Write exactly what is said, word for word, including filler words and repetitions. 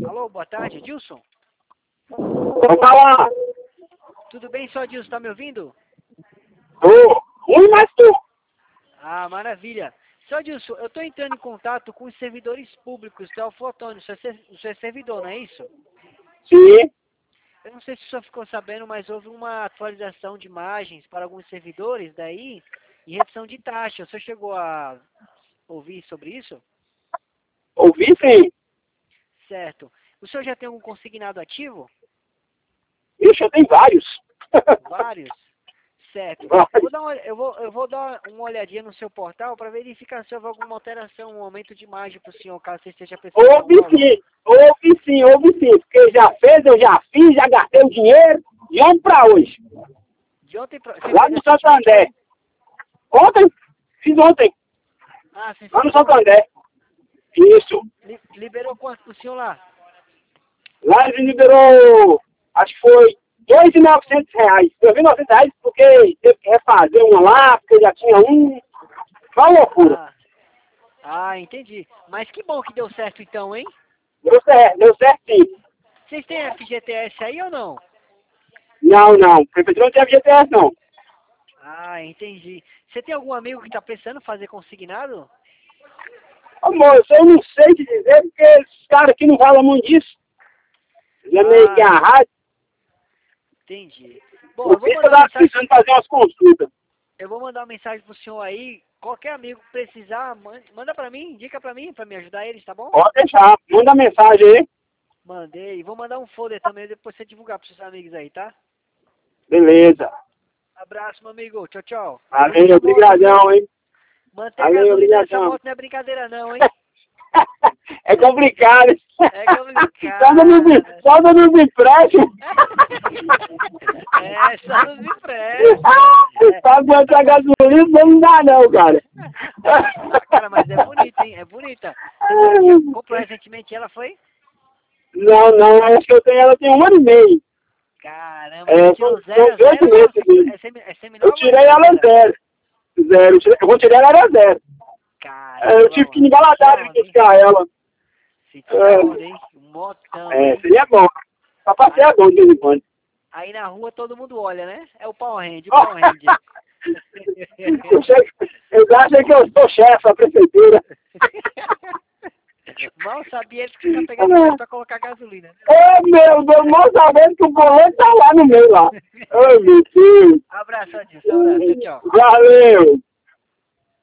Alô, boa tarde, Dilson? Vou falar. Tudo bem, só Dilson, tá me ouvindo? Tô. Ruim, mas tô. Ah, maravilha. Só Dilson, eu tô entrando em contato com os servidores públicos da Alfotone, o senhor é servidor, não é isso? Sim. Eu não sei se o senhor ficou sabendo, mas houve uma atualização de imagens para alguns servidores daí e redução de taxa. O senhor chegou a ouvir sobre isso? Ouvi, sim. Certo. O senhor já tem algum consignado ativo? Ixi, eu tenho vários. Vários? Certo. Vários. Eu vou dar uma, eu vou, eu vou dar uma olhadinha no seu portal para verificar se houve alguma alteração, um aumento de imagem para o senhor, caso você esteja precisando. Ouvi sim. Ouvi sim, ouvi sim. Porque já fez, eu já fiz, já gastei o dinheiro. De ontem pra hoje. De ontem pra... Lá no Santander. Ontem? Fiz ontem. Ah, você Lá no fez Santander. Isso. Li, liberou quanto pro senhor lá? Lá ele liberou, acho que foi dois mil e novecentos reais. dois mil e novecentos reais porque teve que refazer uma lá, porque já tinha um. Foi uma loucura. Ah, ah, entendi. Mas que bom que deu certo então, hein? Deu certo, deu certo sim. Vocês têm F G T S aí ou não? Não, não. Prefeitura não tem F G T S não. Ah, entendi. Você tem algum amigo que tá precisando fazer consignado? Ô, moço, eu não sei te dizer, porque esses caras aqui não falam muito disso. Já meio que a Ah, rádio. entendi. Bom, O eu vou Vitor mandar uma tá mensagem, precisando fazer umas consultas. eu vou mandar uma mensagem pro senhor aí. Qualquer amigo que precisar, man- manda pra mim, indica pra mim, pra me ajudar eles, tá bom? Pode deixar. Manda mensagem aí. Mandei. Vou mandar um folder também, depois você divulgar pros seus amigos aí, tá? Beleza. Abraço, meu amigo. Tchau, tchau. Valeu, obrigadão, hein? Manter a Valeu, gasolina nessa obrigadão. moto não é brincadeira não, hein? É complicado. É complicado. Só dando, só dando empréstimo. É, só nos empréstimos. É. Pra aguentar gasolina não dá não, cara. Cara, mas é bonita, hein? É bonita. Você comprou recentemente ela, foi? Não, não, acho que eu tenho ela tem um ano e meio. Caramba, É, você tirou são, zero, são oito zero, meses ou dele. é, semi, é Eu seminova ou é tirei ela zero? zero. Zero. Eu, tirei, eu vou tirar ela era zero. Caramba, É, eu tive que ir em Valadares onda, hein? buscar ela. Se tira É, onda, hein? Um motão, é, hein? seria bom. Pra passeador de vez em quando. Aí na rua todo mundo olha, né? É o pau rende, o pau rende. eu, chego, eu acho que eu sou chefe da prefeitura. Mal sabia eles que tá pegando dinheiro pra colocar gasolina, né? Ô, meu Deus, mal sabendo que o boleto tá lá no meio lá. Ô, meu Deus. Abraço, Adilson. Abraço. Tchau, tchau. Valeu.